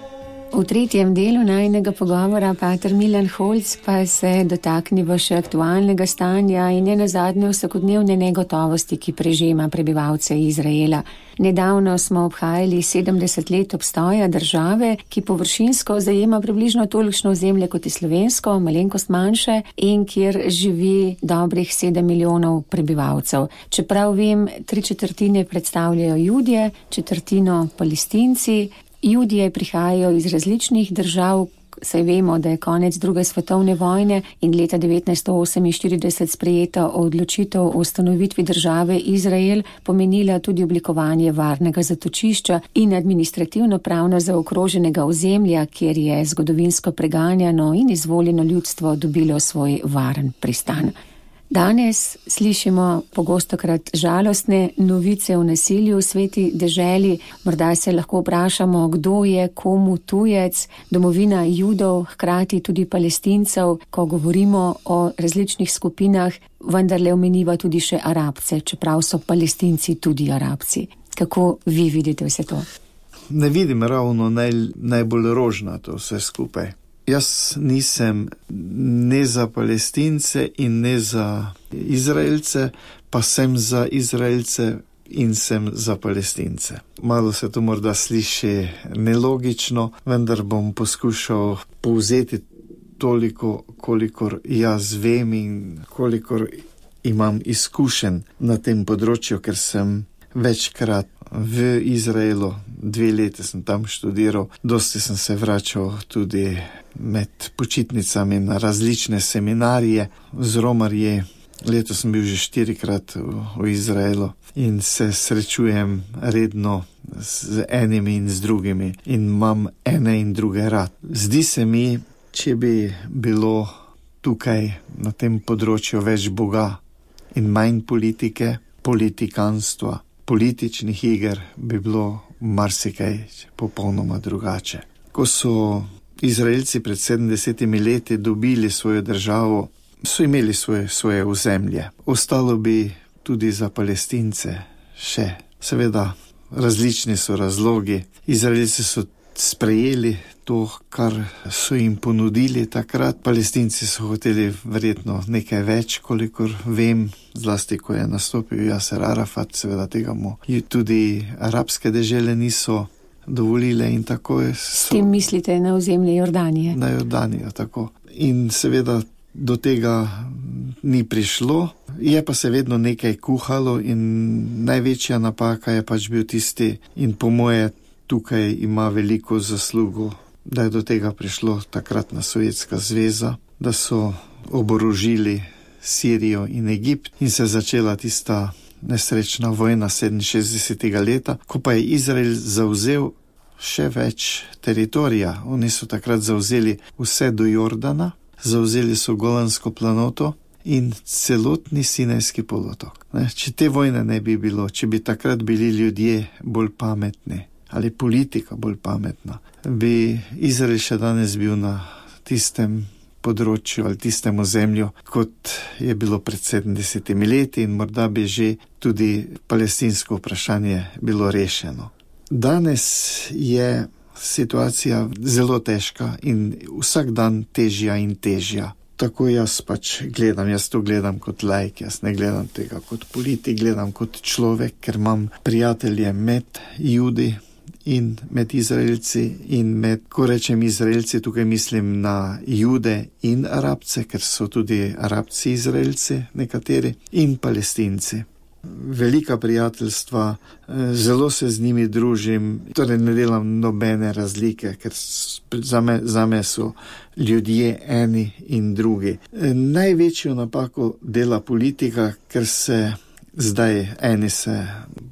V tretjem delu najinega pogovora pater Milan Holc pa se dotakniva še aktualnega stanja in nenazadnje vsakodnevne negotovosti, ki prežema prebivalce Izraela. Nedavno smo obhajali sedemdeset let obstoja države, ki površinsko zajema približno tolikšno ozemlje kot je slovensko, malenkost manjše, in kjer živi dobrih sedem milijonov prebivalcev. Čeprav vem, tri četrtine predstavljajo Judje, četrtino Palestinci. Judje prihajajo iz različnih držav, saj vemo, da je konec druge svetovne vojne in leta devetnajststo oseminštirideset sprejeta odločitev o ustanovitvi države Izrael pomenila tudi oblikovanje varnega zatočišča in administrativno-pravno zaokroženega ozemlja, kjer je zgodovinsko preganjano in izvoljeno ljudstvo dobilo svoj varen pristan. Danes slišimo pogostokrat žalostne novice o nasilju v sveti deželi. Morda se lahko vprašamo, kdo je komu tujec, domovina Judov, hkrati tudi Palestincev. Ko govorimo o različnih skupinah, vendarle omeniva tudi še Arabce, čeprav so Palestinci tudi Arabci. Kako vi vidite vse to? Ne vidim ravno naj, najbolj rožnato vse skupaj. Jaz nisem ne za Palestince in ne za Izraelce, pa sem za Izraelce in sem za Palestince. Malo se to morda sliši nelogično, vendar bom poskušal povzeti toliko, kolikor jaz vem in kolikor imam izkušenj na tem področju, ker sem večkrat v Izraelu, dve leti sem tam študiral, dosti sem se vračal tudi med počitnicami na različne seminarije z romarji. Letos sem bil že štirikrat v, v Izraelu in se srečujem redno z enimi in z drugimi in imam ene in druge rad. Zdi se mi, če bi bilo tukaj na tem področju več Boga in manj politike, politikanstva, političnih iger, bi bilo marsikaj popolnoma drugače. Ko so Izraelci pred sedemdesetimi leti dobili svojo državo, so imeli svoje, svoje ozemlje. Ostalo bi tudi za Palestince še. Seveda, različni so razlogi. Izraelci so sprejeli to, kar so jim ponudili takrat. Palestinci so hoteli verjetno nekaj več, kolikor vem, zlasti ko je nastopil Jaser Arafat, seveda tega mu tudi arabske dežele niso dovolile in tako je. S tem mislite na ozemlje Jordanije? Na Jordanijo, tako. In seveda do tega ni prišlo, je pa se vedno nekaj kuhalo in največja napaka je pač bil tisti, in po moje tukaj ima veliko zaslugo, da je do tega prišlo takratna Sovjetska zveza, da so oborožili Sirijo in Egipt in se začela tista nesrečna vojna sedeminšestdesetega leta, ko pa je Izrael zavzel še več teritorija. Oni so takrat zavzeli vse do Jordana, zavzeli so Golansko planoto in celotni Sinajski polotok. Ne? Če te vojne ne bi bilo, če bi takrat bili ljudje bolj pametni ali politika bolj pametna, bi Izrael še danes bil na tistem področju ali tistem ozemlju, kot je bilo pred sedemdesetimi leti, in morda bi že tudi palestinsko vprašanje bilo rešeno. Danes je situacija zelo težka in vsak dan težja in težja. Tako jaz pač gledam, jaz to gledam kot laik, jaz ne gledam tega kot politik, gledam kot človek, ker imam prijatelje med Judi in med Izraelci in med, ko rečem Izraelci, tukaj mislim na Jude in Arabce, ker so tudi Arabci Izraelci nekateri, in Palestinci. Velika prijateljstva, zelo se z njimi družim, torej ne delam nobene razlike, ker zame, zame so ljudje eni in drugi. Največjo napako dela politika, ker se zdaj eni se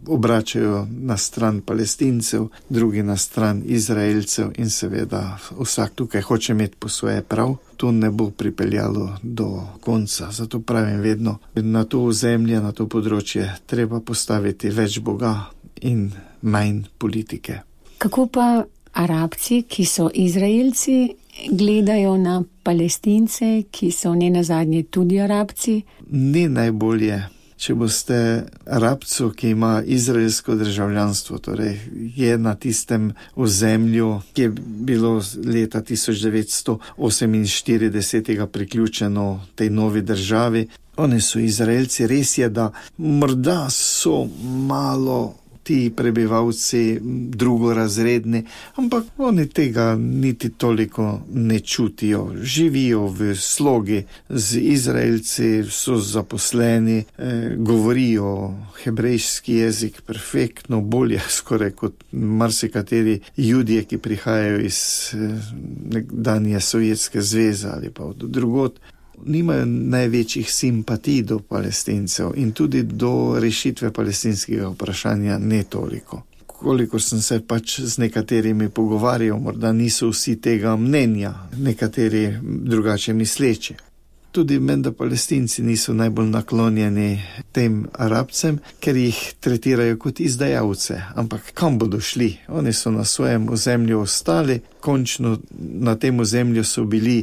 obračajo na stran Palestincev, drugi na stran Izraelcev in seveda vsak tukaj hoče imeti po svoje prav. To ne bo pripeljalo do konca. Zato pravim vedno, na to ozemlje, na to področje treba postaviti več Boga in manj politike. Kako pa Arabci, ki so Izraelci, gledajo na Palestince, ki so nenazadnje tudi Arabci? Ni najbolje, če boste Arabcu, ki ima izraelsko državljanstvo, torej je na tistem ozemlju, ki je bilo leta tisoč devetsto oseminštirideset priključeno tej novi državi. Oni so Izraelci, res je, da morda so malo ti prebivalci drugorazredni, ampak oni tega niti toliko ne čutijo. Živijo v slogi z Izraelci, so zaposleni, eh, govorijo hebrejski jezik perfektno, bolje skoraj kot marsikateri Judje, ki prihajajo iz eh, nekdanje Sovjetske zveze ali pa od drugod. Nimajo največjih simpatij do Palestincev in tudi do rešitve palestinskega vprašanja ne toliko. Kolikor sem se pač z nekaterimi pogovarjal, morda niso vsi tega mnenja, nekateri drugače misleči. Tudi menda Palestinci niso najbolj naklonjeni tem Arabcem, ker jih tretirajo kot izdajalce. Ampak kam bodo šli? Oni so na svojem ozemlju ostali, končno na tem ozemlju so bili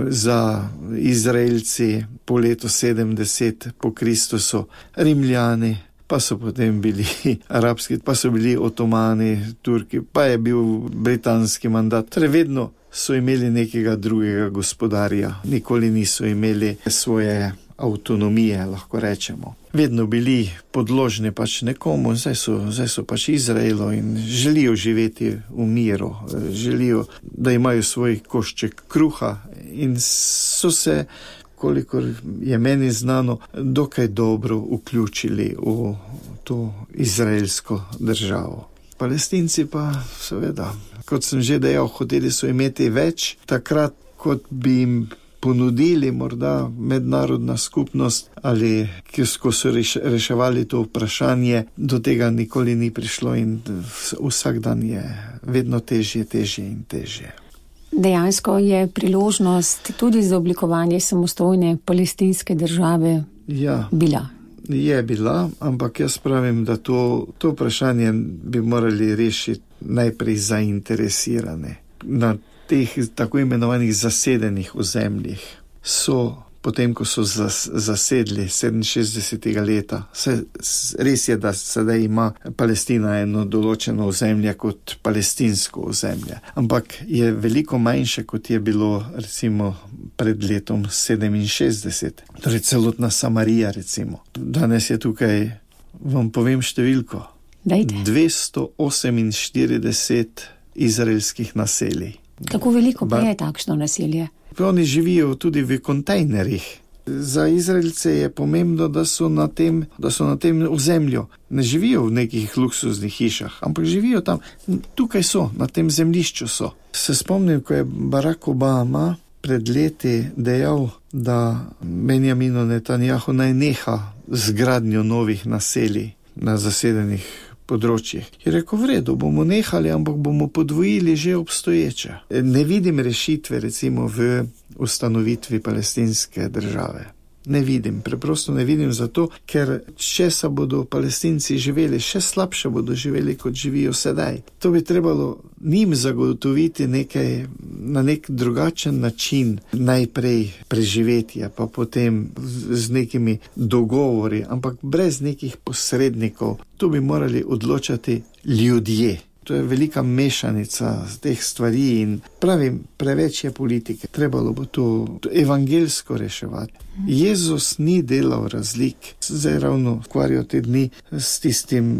za Izraelci po letu sedemdeset po Kristusu Rimljani, pa so potem bili arabski, pa so bili Otomani, Turki, pa je bil britanski mandat. Torej vedno so imeli nekega drugega gospodarja, nikoli niso imeli svoje avtonomije, lahko rečemo. Vedno bili podložni pač nekomu, zdaj so, zdaj so pač Izraelu in želijo živeti v miru, želijo, da imajo svoj košček kruha in so se, kolikor je meni znano, dokaj dobro vključili v to izraelsko državo. Palestinci pa seveda, kot sem že dejal, hoteli so imeti več, takrat kot bi jim ponudili morda mednarodna skupnost ali ko so reševali to vprašanje, do tega nikoli ni prišlo in vsak dan je vedno težje, težje in težje. Dejansko je priložnost tudi za oblikovanje samostojne palestinske države ja. bila. Je bila, ampak jaz pravim, da to, to vprašanje bi morali rešiti najprej zainteresirane. Na teh tako imenovanih zasedenih ozemljih so, potem ko so zas, zasedli sedeminšestdesetega leta, se, res je, da sedaj ima Palestina eno določeno ozemlje kot palestinsko ozemlje, ampak je veliko manjše, kot je bilo recimo pred letom sedeminšestdeset. Torej celotna Samarija recimo. Danes je tukaj, vam povem številko, Dajte. dvesto oseminštirideset izraelskih naselij. Kako veliko pa je takšno naselje? Oni živijo tudi v kontejnerjih. Za Izraelce je pomembno, da so na tem, da so na tem ozemlju. Ne živijo v nekih luksuznih hišah, ampak živijo tam. Tukaj so, na tem zemljišču so. Se spomnim, ko je Barack Obama pred leti dejal, da Benjaminu Netanjahu naj neha z gradnjo novih naselij na zasedenih področjih. Je rekel, v redu, bomo nehali, ampak bomo podvojili že obstoječe. Ne vidim rešitve recimo v ustanovitvi palestinske države. Ne vidim, preprosto ne vidim zato, ker česa bodo Palestinci živeli, še slabše bodo živeli, kot živijo sedaj. To bi trebalo njim zagotoviti nekaj, na nek drugačen način, najprej preživetja, pa potem z nekimi dogovori, ampak brez nekih posrednikov. To bi morali odločati ljudje. To je velika mešanica teh stvari in pravim, preveč je politike. Trebalo bo to, to evangelsko reševati. Jezus ni delal razlik. Zdaj ravno ukvarjajo te dni s tistim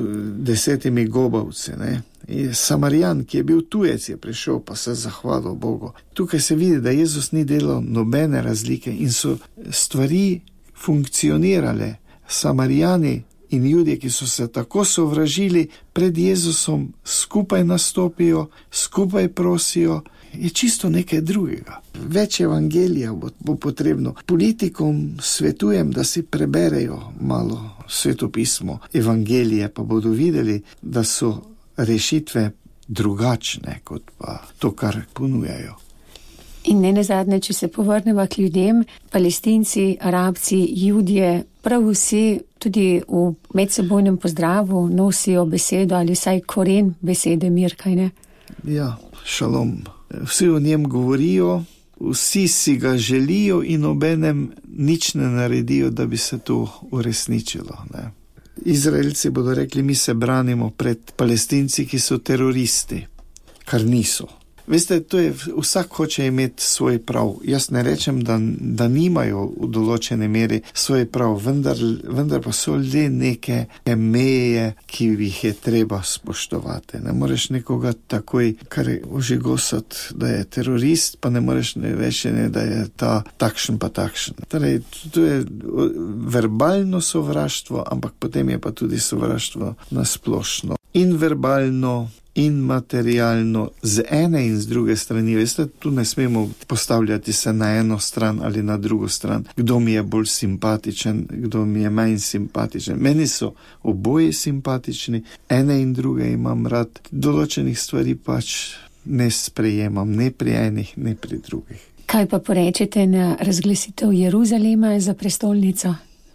desetimi gobavci, ne. Samarijan, ki je bil tujec, je prišel pa se zahvalil Bogu. Tukaj se vidi, da Jezus ni delal nobene razlike in so stvari funkcionirale. Samarijani in Judje, ki so se tako sovražili, pred Jezusom skupaj nastopijo, skupaj prosijo je čisto nekaj drugega. Več evangelija bo, bo potrebno. Politikom svetujem, da si preberejo malo svetopismo, evangelije, pa bodo videli, da so rešitve drugačne, kot pa to, kar ponujajo. In ne nazadnje, če se povrneva k ljudem, Palestinci, Arabci, Judje, prav vsi tudi v medsebojnem pozdravu nosijo besedo ali vsaj koren besede mir, kaj ne? Ja, šalom. Vsi o njem govorijo, vsi si ga želijo in obenem nič ne naredijo, da bi se to uresničilo. Ne? Izraelci bodo rekli, mi se branimo pred Palestinci, ki so teroristi, kar niso. Veste, to je, vsak hoče imeti svoj prav. Jaz ne rečem, da, da nimajo v določene meri svoj prav, vendar, vendar pa so le neke meje, ki jih je treba spoštovati. Ne moreš nekoga takoj, kar je ožigosati, da je terorist, pa ne moreš ne reči, ne, da je ta takšen pa takšen. Torej, to je verbalno sovraštvo, ampak potem je pa tudi sovraštvo nasplošno. In verbalno, in materialno, z ene in z druge strani. Veste, tu ne smemo postavljati se na eno stran ali na drugo stran. Kdo mi je bolj simpatičen, kdo mi je manj simpatičen. Meni so oboje simpatični, ene in druge imam rad. Določenih stvari pač ne sprejemam, ne pri enih, ne pri drugih. Kaj pa porečete na razglasitev Jeruzalema za prestolnico?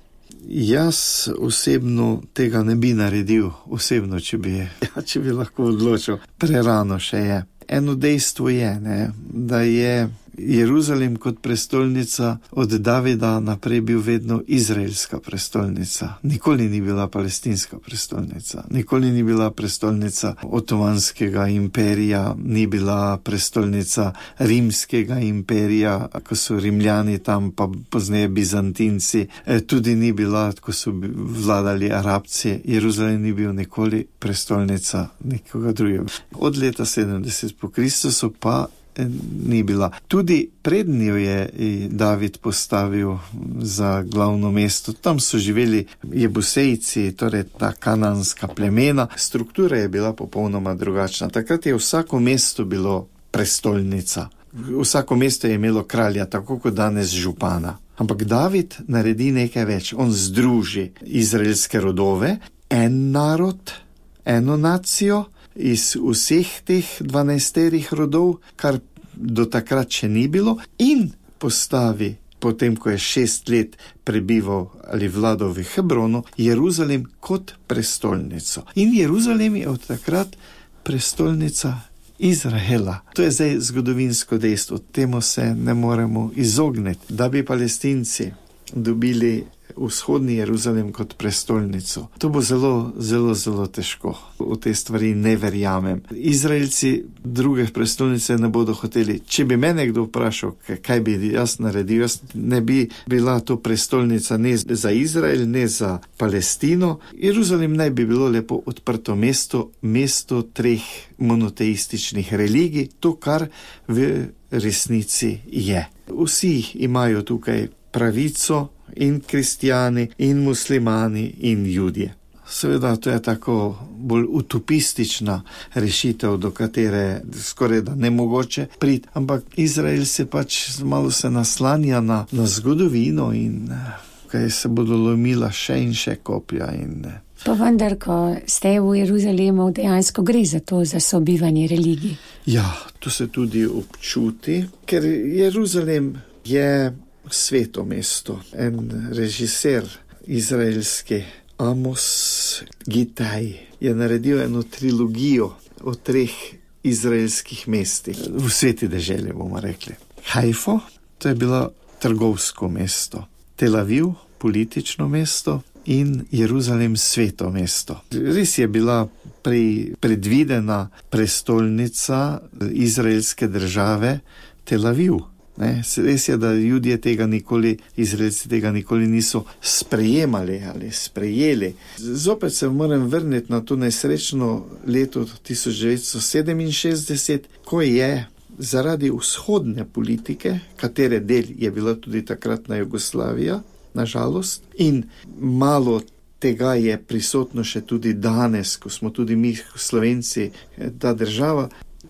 Jaz osebno tega ne bi naredil, osebno, če bi, ja, če bi lahko odločil. Prerano še je. Eno dejstvo je, ne, da je Jeruzalem kot prestolnica od Davida naprej bil vedno izraelska prestolnica. Nikoli ni bila palestinska prestolnica. Nikoli ni bila prestolnica Otomanskega imperija, ni bila prestolnica Rimskega imperija, ko so Rimljani tam, pa pozneje Bizantinci. Tudi ni bila, ko so vladali Arabci. Jeruzalem ni bil nikoli prestolnica nekoga drugega. Od leta sedemdeset po Kristusu pa ni bila. Tudi prednjo je David postavil za glavno mesto. Tam so živeli Jebusejci, torej ta kananska plemena. Struktura je bila popolnoma drugačna. Takrat je vsako mesto bilo prestolnica. Vsako mesto je imelo kralja, tako kot danes župana. Ampak David naredi nekaj več. On združi izraelske rodove, en narod, eno nacijo, iz vseh teh dvanajsterih rodov, kar do takrat še ni bilo, in postavi, potem ko je šest let prebival ali vladal v Hebronu, Jeruzalem kot prestolnico. In Jeruzalem je od takrat prestolnica Izraela. To je zdaj zgodovinsko dejstvo, temu se ne moremo izogniti. Da bi Palestinci dobili vzhodni Jeruzalem kot prestolnico. To bo zelo, zelo, zelo težko. V te stvari ne verjamem. Izraelci druge prestolnice ne bodo hoteli. Če bi me nekdo vprašal, kaj bi jaz naredil, jaz ne bi bila to prestolnica ne za Izrael, ne za Palestino. Jeruzalem naj bi bilo lepo odprto mesto, mesto treh monoteističnih religij, to, kar v resnici je. Vsi imajo tukaj pravico, in kristijani, in muslimani, in judje. Seveda, to je tako bolj utopistična rešitev, do katere skoraj da nemogoče priti, ampak Izrael se pač malo se naslanja na, na zgodovino in kaj se bodo lomila še in še koplja. In... Pa vendar, ko ste v Jeruzalemu, dejansko gre za to, za sobivanje religij. Ja, to se tudi občuti, ker Jeruzalem je sveto mesto. En režiser izraelski, Amos Gitaj, je naredil eno trilogijo o treh izraelskih mestih. V sveti deželi, bomo rekli. Hajfo, to je bilo trgovsko mesto. Tel Aviv, politično mesto, in Jeruzalem, sveto mesto. Res je bila pre, predvidena prestolnica izraelske države Tel Aviv. Ne, res je, da ljudje tega nikoli, Izraelci tega nikoli niso sprejemali ali sprejeli. Zopet se moram vrniti na to nesrečno leto tisoč devetsto sedeminšestdeset, ko je zaradi vzhodne politike, katere del je bila tudi takratna Jugoslavija, nažalost, in malo tega je prisotno še tudi danes, ko smo tudi mi Slovenci, ta država,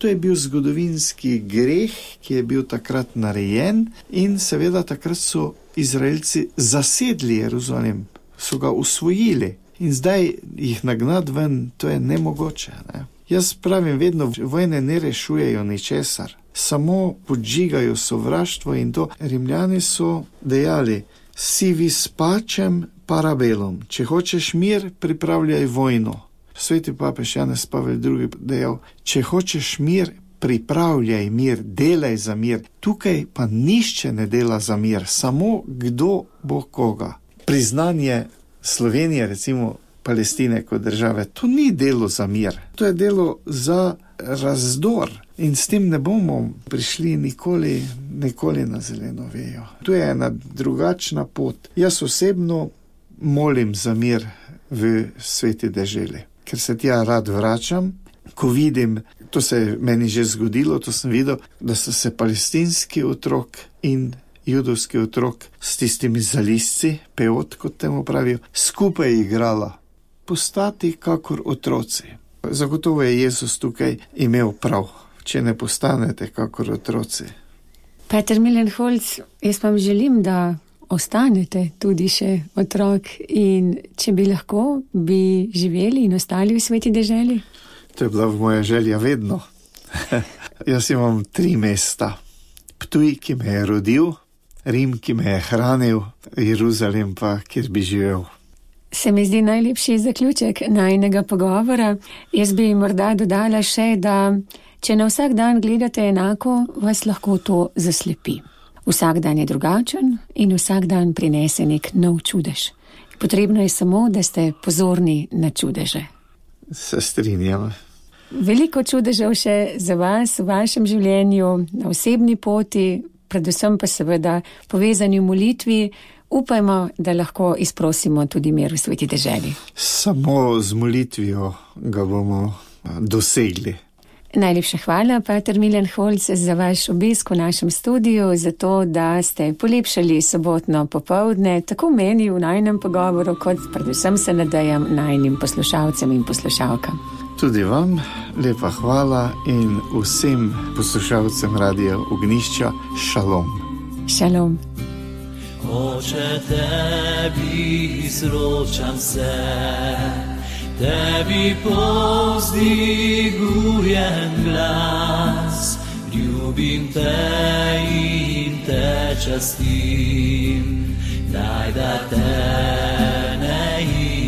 to je bil zgodovinski greh, ki je bil takrat narejen in seveda takrat so Izraelci zasedli Jeruzalem, so ga usvojili in zdaj jih nagnati ven, to je nemogoče. Ne? Jaz pravim vedno, vojne ne rešujejo ničesar, samo podžigajo sovraštvo in to. Rimljani so dejali, si vis pacem parabellum, če hočeš mir, pripravljaj vojno. Sveti papež Janez Pavel drugi dejal, če hočeš mir, pripravljaj mir, delaj za mir. Tukaj pa nišče ne dela za mir, samo kdo bo koga. Priznanje Slovenije, recimo Palestine kot države, to ni delo za mir, to je delo za razdor in s tem ne bomo prišli nikoli, nikoli na zeleno vejo. To je ena drugačna pot. Jaz osebno molim za mir v sveti deželi, ker se tja rad vračam, ko vidim, to se je meni že zgodilo, to sem videl, da so se palestinski otrok in judovski otrok s tistimi zalisci, peot, kot temu pravijo, skupaj igrala. Postati kakor otroci. Zagotovo je Jezus tukaj imel prav, če ne postanete kakor otroci. Peter Millenholz, jaz vam želim, da ostanete tudi še otrok in če bi lahko, bi živeli in ostali v sveti deželi? To je bila moja želja vedno. Jaz imam tri mesta. Ptuj, ki me je rodil, Rim, ki me je hranil, Jeruzalem pa, kjer bi živel. Se mi zdi najlepši zaključek najinega pogovora. Jaz bi morda dodala še, da če na vsak dan gledate enako, vas lahko to zaslepi. Vsak dan je drugačen in vsak dan prinese nek nov čudež. Potrebno je samo, da ste pozorni na čudeže. Se strinjam. Veliko čudežev še za vas v vašem življenju, na osebni poti, predvsem pa seveda povezani v molitvi. Upajmo, da lahko izprosimo tudi mir v sveti deželi. Samo z molitvijo ga bomo dosegli. Najlepša hvala, Pater Millenholz, za vaš obisk v našem studiu, za to, da ste polepšali sobotno popoldne, tako meni v najinem pogovoru, kot predvsem se nadejam najnim poslušalcem in poslušalkam. Tudi vam lepa hvala in vsem poslušalcem Radia Ognjišča šalom. Šalom. Oče, tebi izročam se, tebi povzdigujem glas, ljubim te in te častim, daj da te ne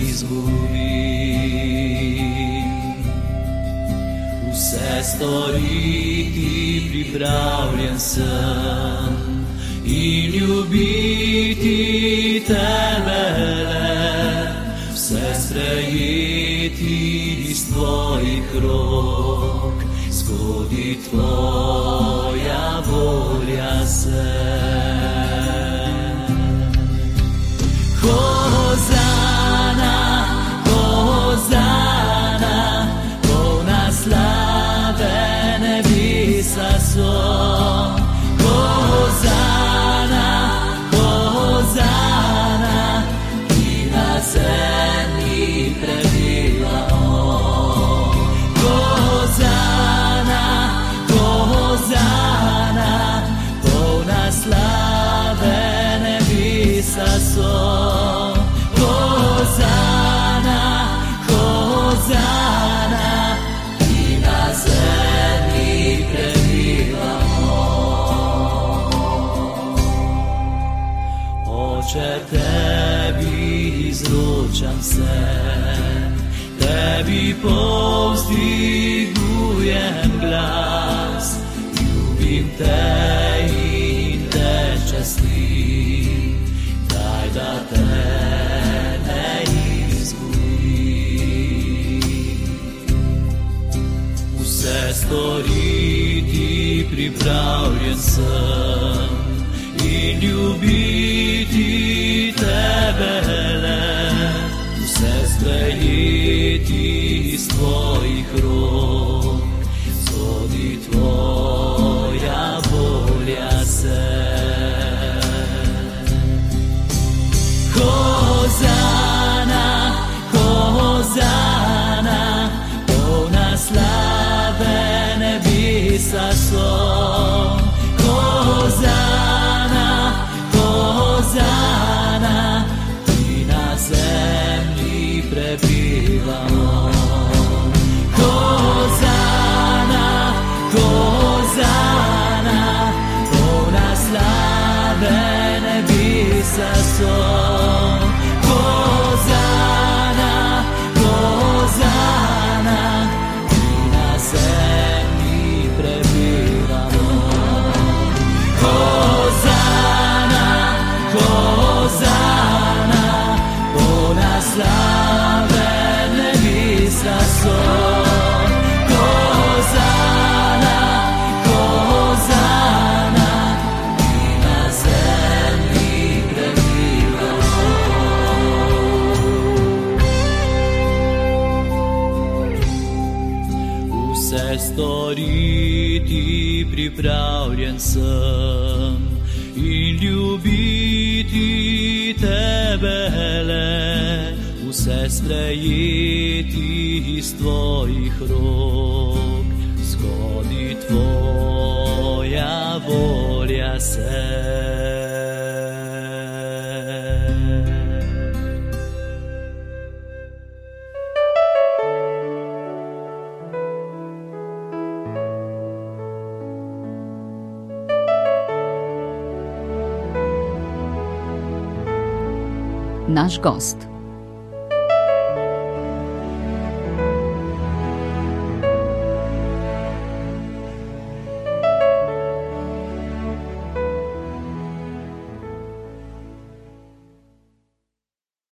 izgubim. Vse storiti pripravljen sem in ljubiti tebe le, vse sprejeti iz tvojih rok, zgodi tvoja volja se. Hozana, Hozana, polna slave nebesa so. Tebi izročam se, tebi povzdigujem glas, ljubim te in te častim, daj da te ne izgubim. Vse storiti pripravljen sem in ljubiti tebe le, vse sprejeti iz tvojih rok, zgodi tvoja volja se. Hozana, Hozana, polna slave nebi slave nebesa so. Hozana, Hozana, i na zemlji prebivamo. Vse storiti pripravljen sem in ljubiti tebe le, vse sprejeti iz tvojih rok, zgodi tvoja volja se. Naš gost.